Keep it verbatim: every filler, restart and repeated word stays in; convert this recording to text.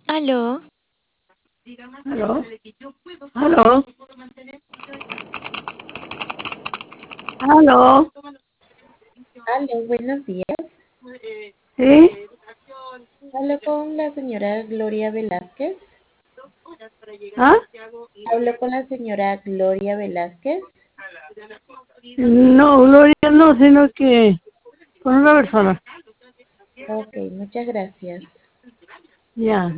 Aló, ¿Aló? ¿Aló? ¿Aló? Aló, buenos días. ¿Sí? Hablo con la señora Gloria Velázquez. ¿Ah? Hablo con la señora Gloria Velázquez. No, Gloria no, sino que con una persona. Ok, muchas gracias. Ya.